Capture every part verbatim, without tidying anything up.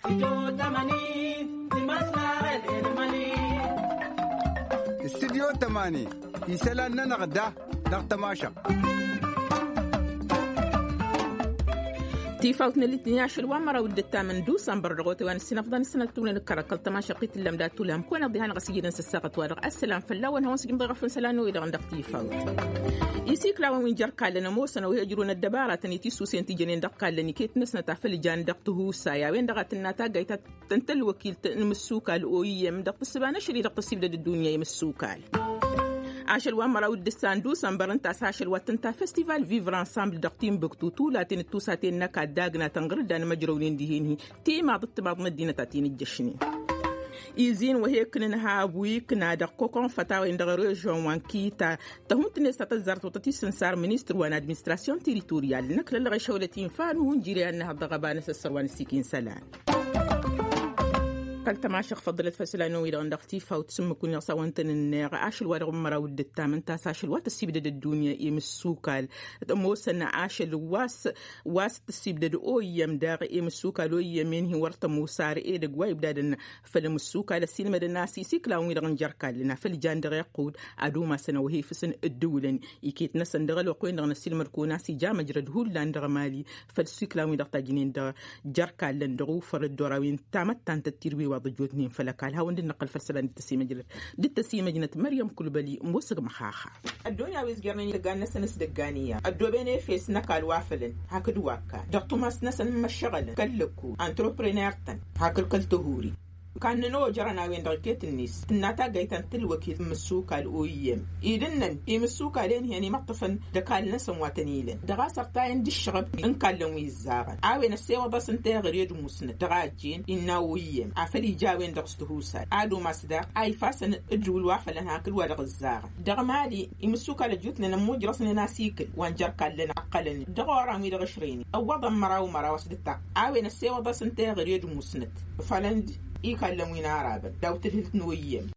استديو تماني يسالنا نغدا نغتماشا تيفاوتنا الاثنين عشر وامرا ودتا من دوس امبر رغوتي وان السنه فضان السنه تولى نكركل تماشا قيت لم دات لهم كون ضيها نغسينا نسساقت ورق السلام فلا وان هون سكن ضغف سلانو الى عندك تيفاوت يسيك لاو وين جركا لنا موسنا ويجرون الدباره تنيتي سوسين تيجين دقا لني كيت نسنا تافل جان دقته سايا وين دغت الناتا جايت تنتل وكيل المسوكا الاويه من دق السبانه شري دق السيبده الدنيا يمسوكا عاشر وامرا ودستان دو سامبرن تاس عاشر واتنتا فيستيفال فيفر انسامبل دقتيم بكتوتو لاتين التوساتين نكا داغنا تنغر دان مجرولين ديهيني تيما ضد بعض مدينة تاتين الجشني إيزين وهي كنها بويك نادا كوكون فتاوى إن دغرو جون وانكيتا تهم تنستا تزارت وتتي سنسار منيستر وان ادمنستراسيون تيريتوريال نكلا لغي شولتين فانو نجيري أنها الضغبان سسروان السيكين سلام قال تماشق فضلت فسلانو إلى عند اختيفا وتسمى كل نصا وانتن النار عاش الوارغ مرا ودتا من تاس عاش الوات السيبدة الدنيا يمسوكال موسى عاش الواس واس السيبدة او يم داغ يمسوكال او يمين هي ورطة موسار ايه دقوا يبدادن فالمسوكال السينما الناس يسيك لاوي لغن جركال لنا فالجان دغ يقود عدو ما سنة وهي فسن الدولن يكيت نسن دغ الوقوين دغن السينما ركوناسي جا مجرد هول لان دغ مالي فالسيك لاوي دغ تاجينين دغ جركال لن دغو فرد دوراوين تامت تانت التيروي ضجوتني فلكال ها وندي نقل فرسلان التسيمة جلت دي التسيمة جنت مريم كلبلي موسق مخاخا الدنيا ويز جرني لقان نسا نس دقانية الدو بيني فيس نكال وافلن هاكد واكا دقتو ماس نسا مشغلن كلكو انتروبرينيرتن هاكل كالتهوري كان نو جرنا وين دقيت الناس تناتا جايتان تلوكي مسوكا الاويم ايدنن يمسوكا لين يعني مطفن دكال نسن واتنيلن دغا سرتاين دي الشغب ان كان ويزارن عاوين السيوا بس انت غريد مسن دغاجين اناويم عفلي جاوين دغستهوسا ادو ماسدا اي فاسن ادول وافلن هاكل ودغ الزارن دغ مالي يمسوكا لجوت لنا موجرسن ناسيكل وانجر كان لنا عقلن دغورا مي دغشريني او وضم مراو مرا وسدتا عاوين السيوا بس انت غريد مسن فلند يكلمون عربا لو تلهلت نويم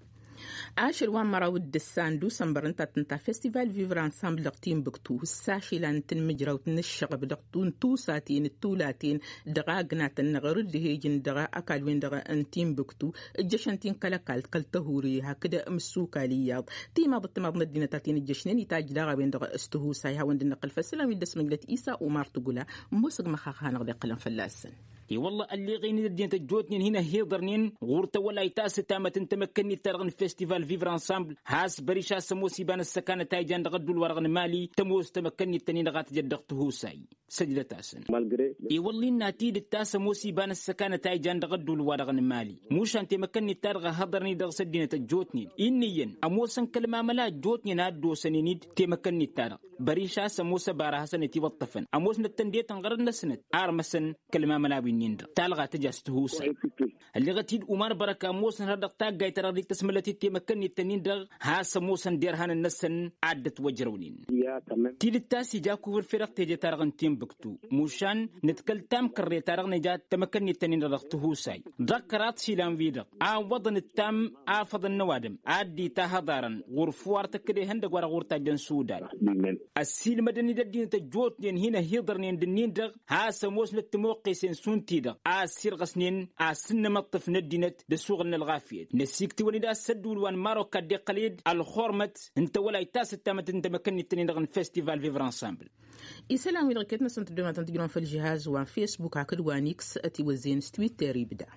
عاشر وان مرا ودسان دو سنبرنتا تنتا فيستيفال فيفر انسامبل دقتين بكتو الساشي لان تنمجرا وتنشغب دقتون تو ساتين التولاتين دغا قناتن نغر الدهيجن دغا اكالوين دغا انتين بكتو الجشنتين كالكالت كالتهوري هكذا مسوكا لياض تيما بطمض ندينة تاتين الجشنين يتاج دغا وين دغا استهوساي هاوند النقل فسلام يدس مجلت إيسا ومار تقولا موسق مخاخا نغدي قلم فلاسن اي والله اللي غيني دينت جوتنين هنا هيضرنين غورتا ولا يتاس تامه تمكنني ترغن فيستيفال فيفر انسامبل هاس بريشا سموسي بان السكانه تايجان دغدو الورغن مالي تموس تمكنني التنين غات جدقته ساي سجله تاسن اي والله ناتي التاس موسي بان السكانه تايجان دغدو الورغن مالي موش انت مكنني ترغ هضرني دغ سدينه جوتنين انيا اموسن كلمه ملا جوتني نادو سنينيد تمكنني ترغ بريشا سموسه بارها سنتي وطفن اموس نتنديت نغرن سنت ارمسن كلمه ملا نيندا تالغا تجاستهوسا اللي غتيد عمر بركه موسن هردق تاغاي ترى تسملتي تمكنني التنين ها سموسن ديرهان النسن عدت وجرونين يا تمام تيد التاسي جاكو في الفرق تيجي ترغن تيم بكتو موشان نتكل تام كري ترغن جات تمكنني التنين رغتهوساي ذكرات شيلان فيدق ا وضن التام افض النوادم عدي تهضارن غرفوار تكدي هندق ورا غورتا جن سودان السيل مدني ددين تجوتنين هنا هيضرنين دنين دغ ها سموس للتموقسين سونتي دغ اسير غسنين اسن مطف ندينت دسوغن الغافيت نسيكتي ولدا سدول وان ماروكا دي قليد الخورمت انت ولا يتاس التامت انت مكني التنين دغ فيستيفال فيفر انسامبل يسلام ويركتنا سنت دوما تنتجرون في الجهاز وان فيسبوك عكد وانيكس اتي وزين تويتر يبدا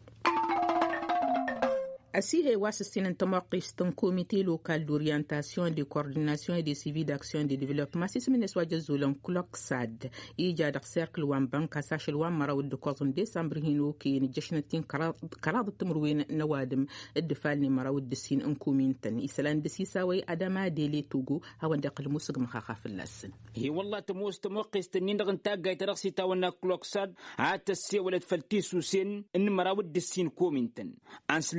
Assis wassistinin tamaqistan comité local d'orientation de coordination et de suivi d'action de développement sismines wajazulon clocksad إيجاد cercle وان بنك ساشل وان مراود دكوزن ديسمبر هينو كين جشنتين كراد التمروين نوادم الدفالني مراود دسين انكومينتن إسلام دسيساوي أدما ديلي توغو هوا دقل موسق مخاخا في اللسن هي والله تموس تمقستن نندغن تاقاي ترقسي تاونا كلوكساد عاد تسي ولد فلتيسو سين ان مراود دسين كومينتن أنسلم كما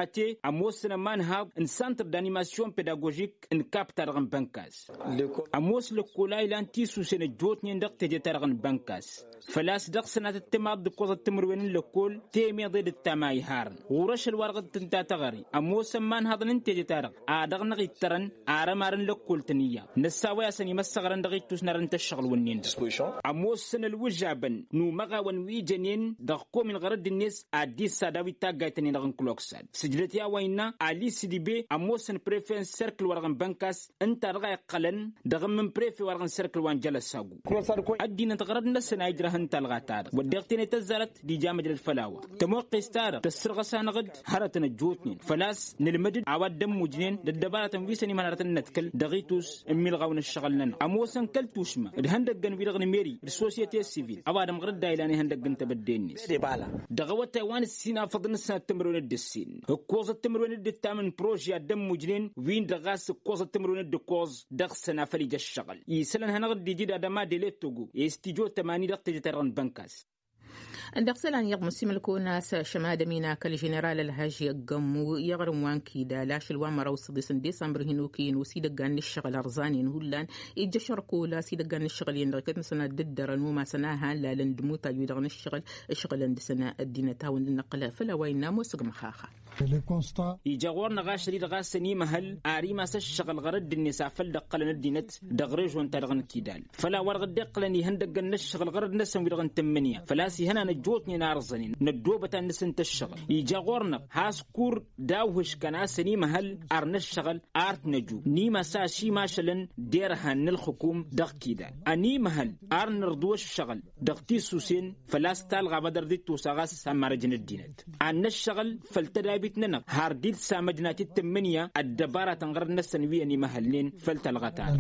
Mate Amos na manhad un centre d'animation pédagogique un cap targan bankas Amos le kola ilanti sou sene jotni ndak te targan bankas فلاس دق سنة التماد دقوة التمروين اللكول تيمي ضد التماي هارن ورش الورقة تنتا تغري أمو سمان هذا ننتج تارق آدغ نغي ترن آرمارن لكول تنيا نساوي أسني مسغرن دغي تسنرن تشغل ونين أمو سن الوجابن نو مغا ونوي جنين دقو من غرد الناس عدي ساداوي تاقاي تنين دغن كلوكساد سجلتيا وينا علي سيدي بي أمو سن بريفين سيركل ورغن بانكاس انت رغاي قلن دغن من بريفي ورغن سيركل وان جلساقو عدي نتغرد نسنا يجرهن تلغاتار ودقتين تزرت دي جامد الفلاوة تموقع ستار تسرغ سانغد هرتنا جوتنين فلاس نلمدد عواد دم مجنين ددبارة تنويسني منارتنا نتكل دغيتوس امي الغون الشغل لنا اموسن كل توشما الهندق جن بيرغن ميري السوسيتي السيفيل اواد مغرد دايلاني هندق جن تبدينيس دغوات تايوان السينا فضل السنة تمرون الدسين كوز التمرون الدتامن بروجيا دم مجنين وين دغاس كوز التمرون الدكوز دغ سنا فريج الشغل يسلن هنغد دي جيدا دما ديليتوغو يستيجو تماني دغ تجترن بنكاس الدقسلان يغم سيملكو ناس شماد مينا كالجنرال الهاجي قمو يغرم وان كيدا لاش الوامر وصدسن ديسمبر هنوكين وسيدقان الشغل ارزاني نهولان إجا شركو لا سيدقان الشغل يندركت مثلا ددرن وما سناها لا لندموتا يدغن الشغل الشغل اندسنا الدين تاون للنقل فلا وين موسق مخاخا يجاور نغاش ريد غاسني محل آري ما سشغل غرد النساء فلدقل ندينت دغريج وان ترغن كيدال فلا ورغد دقلني هندق النشغل غرد نسم ويرغن تمنيا فلاسي هنا نجوتني نارزنين ندوبة نسن تشغل يجاورنا هاسكور داوهش كناسني محل ارنشغل ارت نجو نيما ساشي ماشلن ديرها الحكوم دق كيدال اني محل ار نردوش شغل دقتي سوسين فلاس تالغا بدر دي توساغاس سامارجن الدينت عن الشغل فلتدابي ننق هارديد سامجنات التمنية الدبارة تنغر نسنوية نمهلين فلتلغتان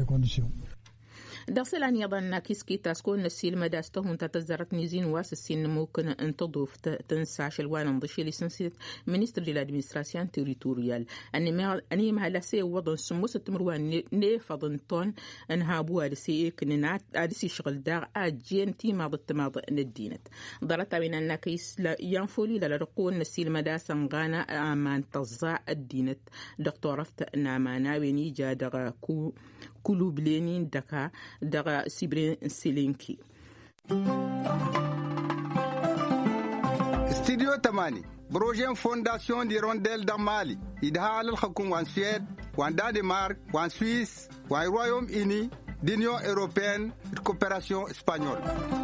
داخل يظن كيسكي تاسكون السيل مداسته انت تزرت نيزين واس السين ممكن ان تضيف تنسى شلوان انضشي لسنسيت مينستر دي لادمينستراسيون تيريتوريال اني اني ما لا سي وضن سموس تمروان ني فضنتون انها بوا سي كنات ادسي شغل دار اجين تي ما ضد ما ندينت ضرت بين النكيس لا ينفولي لا رقون السيل مداسا غانا امان تزع الدينت دكتورفت نعمانا بني جادغ كو كلو بلينين دكا دغا سيبرين سيلينكي استديو تماني بروجين فونداسيون دي رونديل دا مالي يدها الحكومة وان سويد وان دانمارك وان سويس وان رويوم إني دينيون أوروبيان كوبيراسيون اسبانيول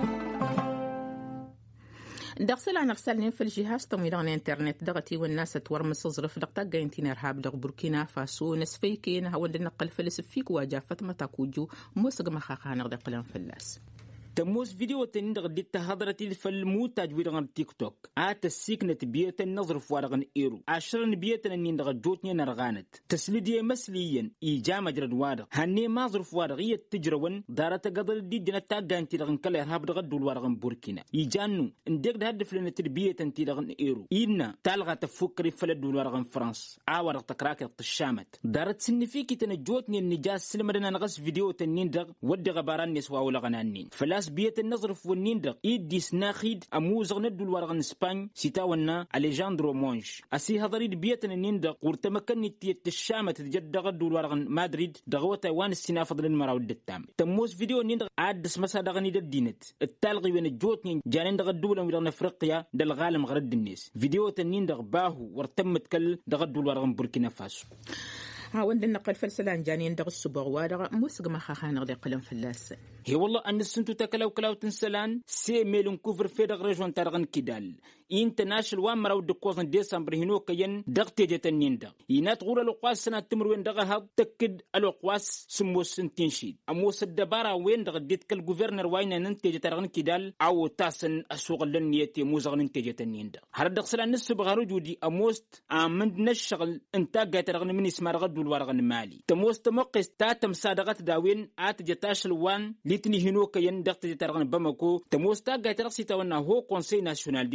دغسل عن غسلين في الجهاز تمويلان انترنت دغتي والناس تورمس صرف دغتا جاينتين ارهاب دغ بوركينا فاسو نسفيكين هو اللي نقل فلسفيك واجافت متى كوجو موسق مخاخا نغدي قلم فلاس تموس فيديو تندغ دي تهضرتي الفلمو تاجويد غن تيك توك آت السيكنة بيت النظر فوارغن إيرو عشرن بيت نندغ جوتني نرغانت تسليدية مسليا إيجا مجرد وارغ هني ما ظرف وارغية تجرون دارة قدر دي جنة تاقان تلغن كلا إرهاب دغ دول وارغن بوركينا إيجانو اندغ ده هدف لنا تربية تلغن إيرو إينا تالغا تفكري فلد دول وارغن فرانس آوارغ تقراك الطشامت دارة سنفيكي تنجوتني النجاس سلمدنا نغس فيديو تنندغ ودغ باران نسوا ولغنانين فلا بيت النظر في النيندق إيدي سناخيد أموزغ ندو الورغن إسبان سيتاونا أليجاندرو مونج أسي هضريد بيت النيندق ورتمكني تيت الشامة تجد غدو الورغن مادريد دغوة تايوان السنا فضل المراو الدتام تموز فيديو النيندق عادس مسا دغني ددينت التالغي وين الجوتني جانين دغ الدولة ويرغن أفريقيا دالغالم غرد الناس فيديو النيندق باهو ورتمت كل دغدو الورغن بوركينا فاسو هاوند النقل فلسلان جانين دغ السبوغ وادغ موسق مخاخا نغدي قلم فلاس هي والله أن السنتو تكلاو كلاو تنسلان سي ميلون كوفر في دغ ريجون تارغن كيدال انترناشل وامراو دكوزن ديسمبر هنو كين دغ تيجتنين دغ ينات غور القواس سنة تمروين دغ هاد تكد القواس سمو سنتين شيد أموس الدبارة وين دغ ديت كال غوفرنر واينا ننتيجة تارغن كيدال أو تاسن أسوغ لنيتي موزغ ننتيجتنين دغ هرد دغ سلان نسو بغارو دي أموست آمند نشغل انتاق تارغن من اسمار غدو الورغن مالي تموست مقس تاتم صادقات داوين آت جتاش الوان ليتني هنو كين دغ تارغن بمكو تموست تاق تارغ سيتاونا هو كونسي ناسيونال دي ليت كونتر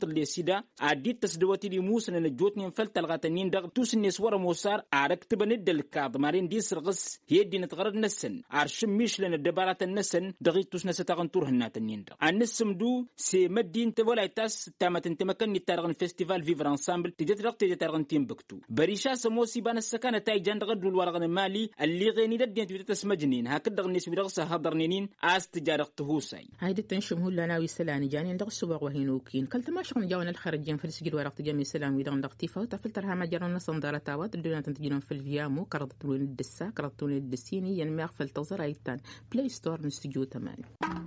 اللي سيدا عديت تسدوتي لي موسى نجوتني فلت الغاتنين دغ توسني صور موسار عركت بند الكاظ مارين دي سرغس يدي نتغرد نسن عرش ميش لنا دبارات النسن دغيت توسنا ستغنطور هناتنين دغ النسم دو سي مدين تبولا تاس تامت انت مكان تارغن فيستيفال فيفر انسامبل تجت رقت تارغن تيمبكتو بريشا سموسي بان السكانه تاي جان غد الورغن مالي اللي غيني ددين تسمجنين هكذا غنيس بيرغس هضرنين اس تجارته ساي هايدي تنشم هو لنا ويسلاني جاني ندغ السبق وهينوكين كلت ما شغل جاونا الخارجين في السجل ورقت جميع سلام ويدغن دغتيفا وتفلترها ما جرون صنداره تاوات الدنيا تنتجون في الفيامو كردتون الدسا كردتون الدسيني ينمي في التزر ايتان بلاي ستور نستجو تماني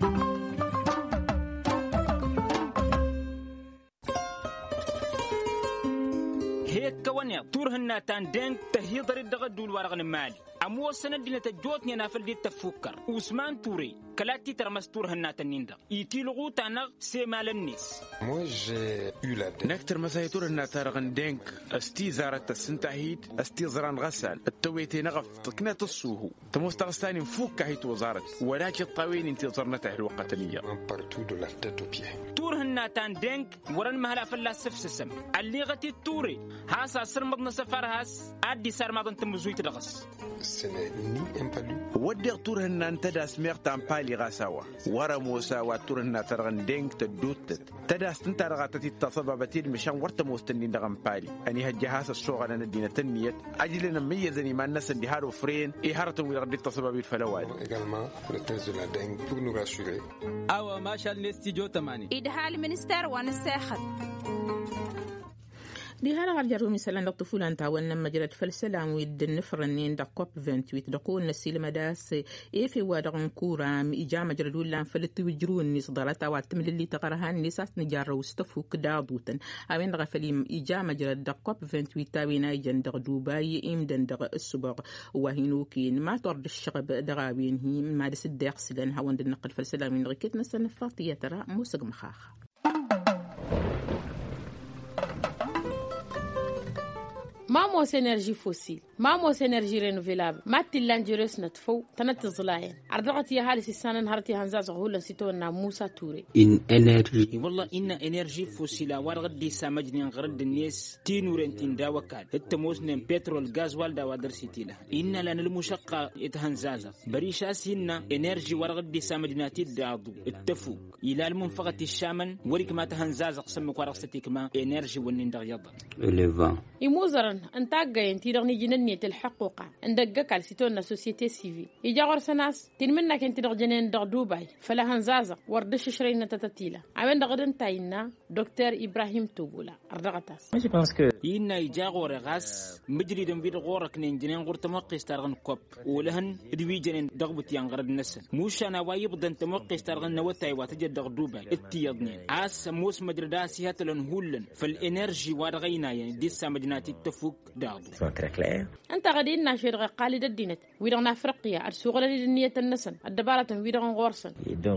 هيك كونيا تورهنا تان دين تهيضر الدغد والورغن مالي أمو سنة دينا تجوتني نافل دي تفكر وسمان توري كلاتي ترمس تورهنا تنيندا يتيلغو تانغ سيمال الناس موج يولاد نكتر مساي تورهنا تارغن دينك استي زارت السنتاهيد استي زران غسال التويتي نغف تكنا تصوهو تمستغستاني مفوك هيت وزارت ولكن الطاوين انتظرنته الوقتنية تورهنا تان دينك ورن مهلا فلا سفسسم اللي غتي توري هاسا سرمضنا سفر هاس عدي سار ماضن تمزوي تدغس ودي تورهنا انتدا سميغ تامبالي غاساوا ورا موسى وتورهنا ترغن دينك تدوتت تداس تنتارغاتتي تصبابتين مشان ورت موستنين دغن بالي اني هالجهاز الصوغة ندينا تنيت اجلنا ميزني ما الناس اللي هارو فرين ايهارتهم ويردي تصبابي الفلوات اوا ما شاء الله استيجو تماني إدهال منستر ونساخت دي هلا غالجرو مثلا لطفولة نتاولنا مجرد فالسلام ويد النفرنين دا كوب ثمانية وعشرين دقون نسيل مداس إيفي وادغن كورام إجا مجرد ولا فلت وجرون نيس ضارتا واتمل اللي تقرهان نساس نجار وستفو كدادوتن أوين دغا فليم إجا مجرد دا كوب ثمانية وعشرين تاوينا يجن دغ دوباي إمدن دغ السبغ وهينوكين ما تورد الشغب دغاوين هي ما دس الداق سلان هاون دي نقل فالسلام من غيكتنا سنفاطية ترى موسق مخاخ ماموس انرجي فوسيل ماموس انرجي رينوفيلابل ما تلانجيروس نتفو تنت زلاين عرضتي هالي سيسان نهارتي هنزاز غولا سيتونا موسى توري ان انرجي والله ان انرجي فوسيل ورغدي سامجني غرد الناس تينورنتين داوكال التموسن بترول غاز والدا ودر سيتيلا ان لان المشقه يتهنزازا بريشاسينا انرجي ورغدي سامجناتي دادو التفوق الى المنفقه الشامن وريك ما تهنزاز قسمك ورقستك ما انرجي ونندغ يضا ليفا يموزرن انت جاين تيرغني جننيه الحقوق عندك على سيتونا سوسيتي سيفي يجا غرسناس تين منك انت دغجنين دغ دبي فلا هنزازا وردش شرينا تتتيلا عمن دغدن تاينا دكتور ابراهيم توبولا ردغتاس ماشي باسكو ينا يجا غورغاس مجري دم بيد غورك نين جنين غور تمقيس تارغن كوب ولهن دبي جنين دغبت ينغرد نسن موش انا وايب دن تمقيس تارغن نوتاي واتجد دغ دبي اتيضنين اس موس مدرداسي هتلن هولن فالانرجي ورغينا يعني دي سامجناتي تفوق داضو انت غادي ناشر قالي ددينت ويرنا افريقيا ارسوغل للنيه النسن الدباره ويرنا غورسن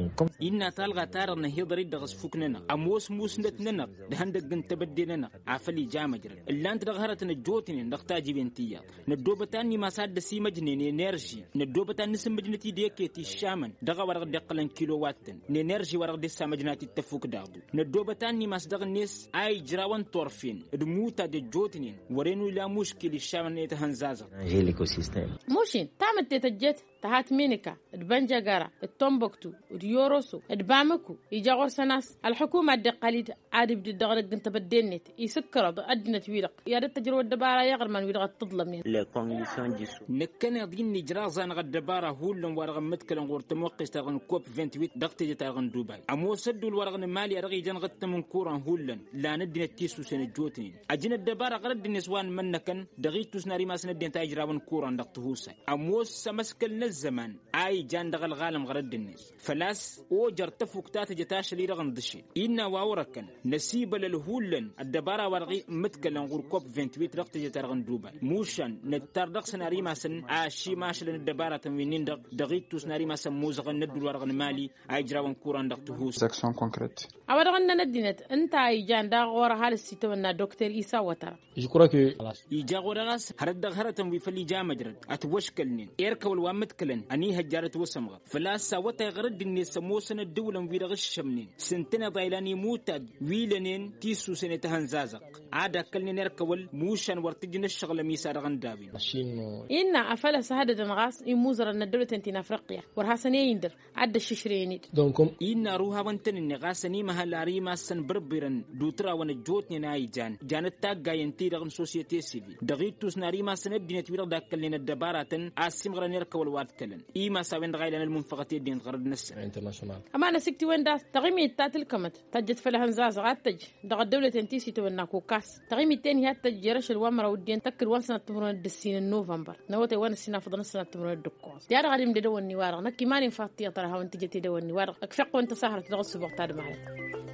إن تلغى تارنا هيضري دغس فوكننا أموس موس نتننا دهندق جنت بديننا عفلي جامجر اللي أنت دغهرة نجوتين نختاج بنتيا ندوبتاني ما صاد سي مجنين إنرجي ندوبتان نسم مجنتي ديكتي الشامن دغا ورق دقلن كيلو واتن إنرجي ورق دسا مجناتي التفوك داغدو ندوبتاني ما صدق الناس أي جراوان طرفين دموتا دجوتين ورينو لا مشكل الشامن يتهنزازا جيليكو سيستم موشين تعمل تتجت تهات مينيكا البنجاغارا التومبكتو اليوروسو البامكو يجاور سناس الحكومة الدقاليد عادي بدي دغرق انت بدينت يسكر أدنت ويرق يا ريت تجربة الدبارة يغرمان ويرق تظلمني لا كوميسيون ديسو نكنا دين نجرازان غد دبارة هولن ورغم متكلن غور تموقس تاغن كوب ثمانية وعشرين دقتي تاغن دبي امو سدو الورغن مالي رغي جن غت من كوران هولن لا ندنا تيسو سن جوتين اجن الدبارة غرد النسوان منكن دغيتو سناري ما سندين تاجرابن كوران دقتهوسا امو سمسكل الزمان اي جان دغل غالم غرد الناس فلاس او جرتفوك تات جتاش لي رغن دشي ان واوركن نسيب للهولن الدبارة ورغي متكلن غور كوب ثمانية وعشرين دقتي تاغن دبي موشن نتر دق سناري ما سن اشي ماشل الدبارة تموينين دق دغيتو سناري ما سن موزغن ندو ورغن مالي اي جراون كوران دقتهوس اكشن كونكريت اورغن ندينت انت اي جان دا غور حال سيتونا دكتور عيسى وتر Je crois que يجا غراس هرد غهرتم ويفلي جا مجرد اتوشكلنين ايركا والوامت كلن اني هجارت وسمغ فلا ساوتا غرد اني سموسن الدولة ويرغش شمنين سنتنا ضايلاني موتاد ويلنين تيسو سنة هنزازق عادا كلنين ايركا موشان ورتجن الشغل ميسار غندابين إن أفلا سهادة نغاس يموزر أن الدولة تنتين أفريقيا ورها سنة يندر عد الششرينيت دونكم إن روها وانتن النغاسني مهالاري ما سن بربرن دوترا ونجوتني نايجان جانت تاقا ينتي رغن سوسيتي سيفي دغيتوس ناري ما سن الدين تويرغ داكلين الدباراتن آسيم غران يركا والواد كلن إيما ساوين غايلان المنفقاتي الدين غرد نسر أما أنا سكتي وين داس تغيمي التاتل كمت تجد فلهن زاز غاتج دغ الدولة تنتي سيتو الناكو كاس تغيمي التاني هات تجيرش الوامرة والدين تكر وانسنا تمرون الدسين النوفمبر نوتي وانا سينا فضنا سنة تمرون الدكوز يا رغالي مدي دو النوارغ نكي ماني فاتي طرها وانت جتي دو النوارغ اكفق وانت سهرك دغ السبوق تاد معي